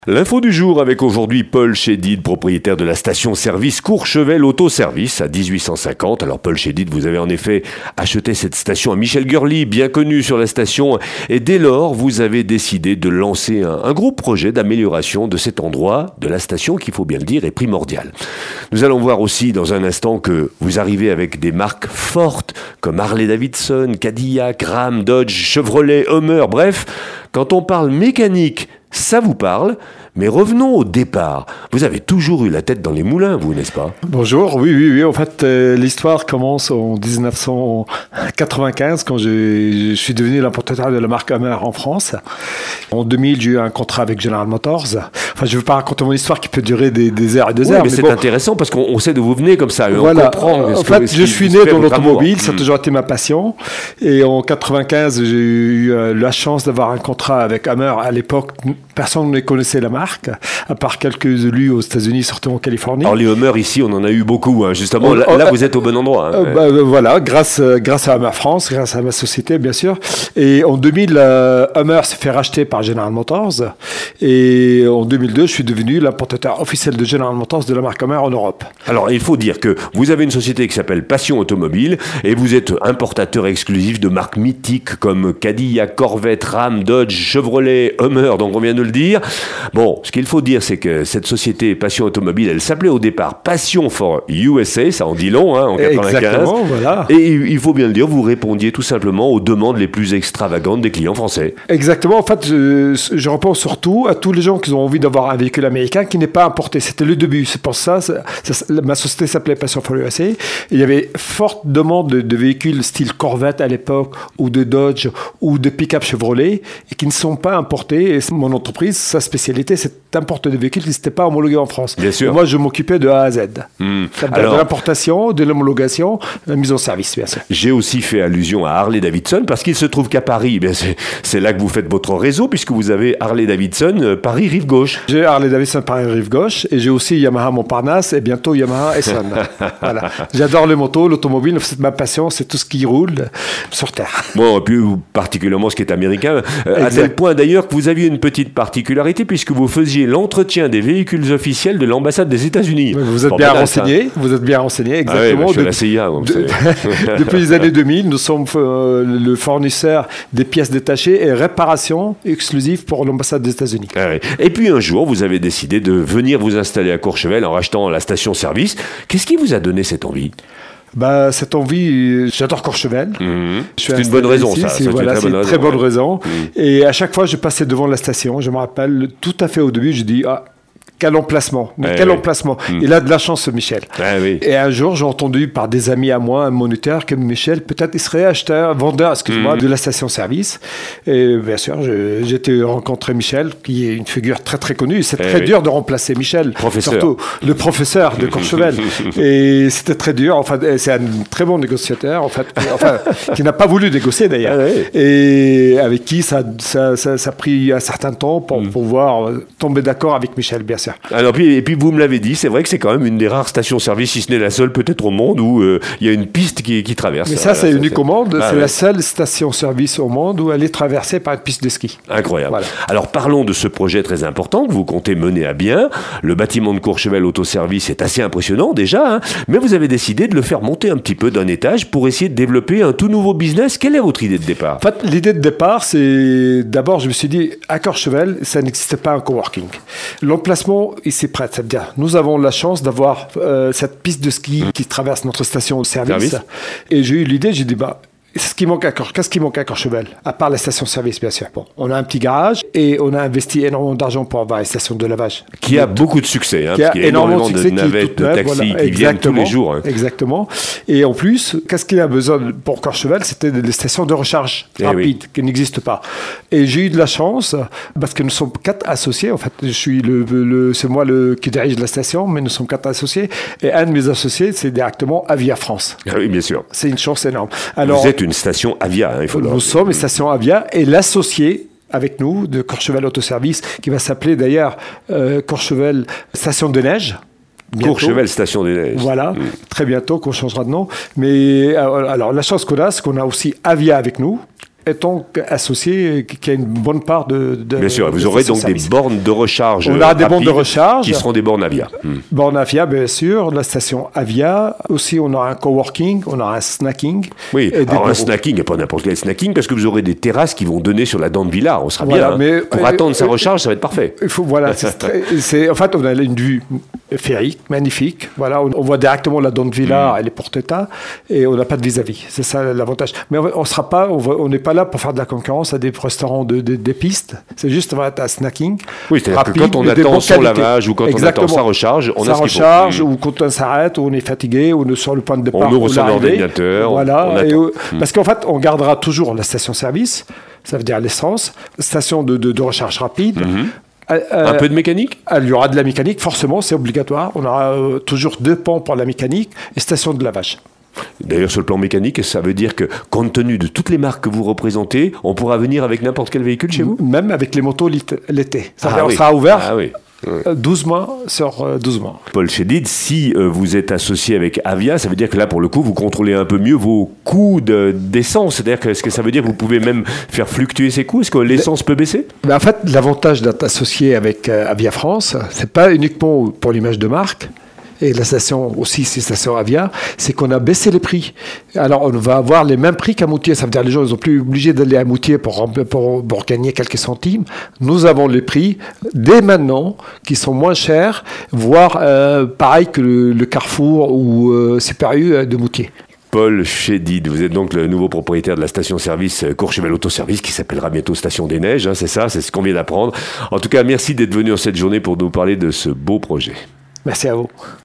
L'info du jour avec aujourd'hui Paul Chédid, propriétaire de la station-service Courchevel Autoservice à 1850. Alors Paul Chédid, vous avez en effet acheté cette station à Michel Gurly, bien connu sur la station, et dès lors vous avez décidé de lancer un gros projet d'amélioration de cet endroit de la station qui, il faut bien le dire, est primordial. Nous allons voir aussi dans un instant que vous arrivez avec des marques fortes comme Harley-Davidson, Cadillac, Ram, Dodge, Chevrolet, Hummer, bref, quand on parle mécanique, ça vous parle, mais revenons au départ. Vous avez toujours eu la tête dans les moulins, vous, n'est-ce pas ? Bonjour, oui. En fait, l'histoire commence en 1995, quand je suis devenu l'importateur de la marque Hummer en France. En 2000, j'ai eu un contrat avec General Motors. Enfin, je ne veux pas raconter mon histoire qui peut durer des heures et des heures. Mais c'est intéressant parce qu'on sait d'où vous venez comme ça. Et voilà. On comprend. En fait, je suis né dans l'automobile, ça a toujours été ma passion. Et en 95, j'ai eu la chance d'avoir un contrat avec Hummer. À l'époque, personne ne connaissait la marque, à part quelques élus aux États-Unis, surtout en Californie. Alors les Hummer ici, on en a eu beaucoup, hein. Justement. Là, vous êtes au bon endroit. Hein. Voilà, grâce à Hummer France, grâce à ma société, bien sûr. Et en 2000, Hummer s'est fait racheter par General Motors. Et en 2002, je suis devenu l'importateur officiel de General Motors de la marque Hummer en Europe. Alors, il faut dire que vous avez une société qui s'appelle Passion Automobile et vous êtes importateur exclusif de marques mythiques comme Cadillac, Corvette, Ram, Dodge, Chevrolet, Hummer, donc on vient de le dire. Bon, ce qu'il faut dire, c'est que cette société Passion Automobile, elle s'appelait au départ Passion for USA, ça en dit long, hein, en 95. Exactement, voilà. Et il faut bien le dire, vous répondiez tout simplement aux demandes les plus extravagantes des clients français. Exactement, en fait, je réponds surtout à tous les gens qui ont envie d'avoir un véhicule américain qui n'est pas importé. C'était le début, c'est pour ça, ma société s'appelait Passion for USA. Il y avait forte demande de véhicules style Corvette à l'époque, ou de Dodge, ou de pick-up Chevrolet, et qui ne sont pas importés. Et mon entreprise, sa spécialité, c'est d'importer des véhicules qui n'étaient pas homologués en France. Bien sûr. Et moi, je m'occupais de A à Z. De l'importation, de l'homologation, de la mise en service, bien sûr. J'ai aussi fait allusion à Harley-Davidson, parce qu'il se trouve qu'à Paris, c'est là que vous faites votre réseau, puisque vous avez Harley-Davidson Paris Rive Gauche. J'ai Harley-Davidson Paris Rive Gauche, et j'ai aussi Yamaha Montparnasse, et bientôt Yamaha Essonne. Voilà. J'adore les motos, l'automobile, c'est ma passion, c'est tout ce qui roule sur Terre. Bon, et puis particulièrement ce qui est américain, à tel point d'ailleurs que vous aviez une petite particularité, puisque vous faisiez l'entretien des véhicules officiels de l'ambassade des États-Unis. Vous êtes bien renseigné, exactement. Ah ouais, je suis à la CIA, vous savez. Depuis les années 2000, nous sommes le fournisseur des pièces détachées et réparations exclusives pour l'ambassade des États-Unis. Ah ouais. Et puis un jour, vous avez décidé de venir vous installer à Courchevel en rachetant la station-service. Qu'est-ce qui vous a donné cette envie ? Cette envie, j'adore Courchevel. C'est une bonne raison, ça. C'est une très bonne raison. Et à chaque fois, je passais devant la station. Je me rappelle tout à fait au début, je dis quel emplacement, emplacement. Il a de la chance, ce Michel. Et un jour, j'ai entendu par des amis à moi, un moniteur, que Michel, peut-être, il serait vendeur, de la station-service. Et bien sûr, j'ai été rencontrer Michel, qui est une figure très, très connue. C'est très dur de remplacer Michel. Surtout le professeur de Courchevel. Et c'était très dur. Enfin, c'est un très bon négociateur, en fait, qui n'a pas voulu négocier, d'ailleurs. Et avec qui ça a pris un certain temps pour pouvoir tomber d'accord avec Michel, bien sûr. Alors, et puis vous me l'avez dit, c'est vrai que c'est quand même une des rares stations-service, si ce n'est la seule peut-être au monde, où il y a une piste qui traverse. Mais ça, c'est unique au monde. C'est la seule station-service au monde où elle est traversée par une piste de ski. Incroyable. Voilà. Alors parlons de ce projet très important que vous comptez mener à bien. Le bâtiment de Courchevel Autoservice est assez impressionnant déjà, hein, mais vous avez décidé de le faire monter un petit peu d'un étage pour essayer de développer un tout nouveau business. Quelle est votre idée de départ ? En fait, l'idée de départ, c'est d'abord, je me suis dit, à Courchevel, ça n'existait pas un coworking. L'emplacement ici près, c'est-à-dire nous avons la chance d'avoir cette piste de ski qui traverse notre station de service. Et j'ai eu l'idée, j'ai dit qu'est-ce qui manque à Courchevel, à part la station-service, bien sûr. Bon, on a un petit garage et on a investi énormément d'argent pour avoir une station de lavage. Qui a beaucoup de succès, parce qu'il y a énormément de navettes, de taxis qui viennent tous les jours. Hein. Exactement. Et en plus, qu'est-ce qu'il y a besoin pour Courchevel ? C'était des stations de recharge rapide qui n'existent pas. Et j'ai eu de la chance, parce que nous sommes 4 associés. En fait, je suis c'est moi qui dirige la station, mais nous sommes 4 associés. Et un de mes associés, c'est directement Avia France. Ah oui, bien sûr. C'est une chance énorme. Alors, vous êtes une station Avia, il faut le dire. Nous sommes une station Avia et l'associé avec nous de Courchevel Autoservice, qui va s'appeler d'ailleurs Courchevel Station de Neige. Bientôt. Courchevel Station des Neiges. Voilà, très bientôt qu'on changera de nom. Mais alors la chance qu'on a, c'est qu'on a aussi Avia avec nous. étant associé, qui a une bonne part de bien sûr, vous aurez donc des bornes de recharge. On a des bornes de recharge. Qui seront des bornes Avia. Bornes Avia, bien sûr, la station Avia. Aussi, on aura un coworking, on aura un snacking. Oui, alors un snacking, pas n'importe quel snacking, parce que vous aurez des terrasses qui vont donner sur la dent de Villars. On sera bien. Mais, pour attendre sa recharge, ça va être parfait. Voilà, en fait, on a une vue féerique, magnifique. Voilà, on voit directement la dent de Villars et les porte-états, et on n'a pas de vis-à-vis. C'est ça l'avantage. Mais on n'est pas là pour faire de la concurrence à des restaurants des pistes. C'est juste, on va être à snacking. Oui, c'est-à-dire que quand on attend son lavage ou quand on attend sa recharge, on a ce qu'il faut. Sa recharge, ou quand on s'arrête, ou on est fatigué, ou on est sur le point de départ. On ouvre son ordinateur. Voilà. Parce qu'en fait, on gardera toujours la station-service, ça veut dire l'essence, station de recharge rapide. Un peu de mécanique ? Il y aura de la mécanique, forcément, c'est obligatoire. On aura toujours 2 pompes pour la mécanique et station de lavage. D'ailleurs, sur le plan mécanique, ça veut dire que, compte tenu de toutes les marques que vous représentez, on pourra venir avec n'importe quel véhicule chez vous ? Même avec les motos l'été. On sera ouvert 12 mois sur 12 mois. Paul Chédid, si vous êtes associé avec Avia, ça veut dire que là, pour le coup, vous contrôlez un peu mieux vos coûts d'essence. C'est-à-dire que, est-ce que ça veut dire que vous pouvez même faire fluctuer ces coûts ? Est-ce que l'essence peut baisser ? En fait, l'avantage d'être associé avec Avia France, c'est pas uniquement pour l'image de marque, et la station aussi, c'est station Avia, c'est qu'on a baissé les prix. Alors, on va avoir les mêmes prix qu'à Moutier. Ça veut dire que les gens, ils sont plus obligés d'aller à Moutier pour gagner quelques centimes. Nous avons les prix, dès maintenant, qui sont moins chers, voire pareil que le Carrefour ou Super U de Moutier. Paul Chédid, vous êtes donc le nouveau propriétaire de la station-service Courchevel Autoservice qui s'appellera bientôt Station des Neiges, hein, c'est ça, c'est ce qu'on vient d'apprendre. En tout cas, merci d'être venu en cette journée pour nous parler de ce beau projet. Merci à vous.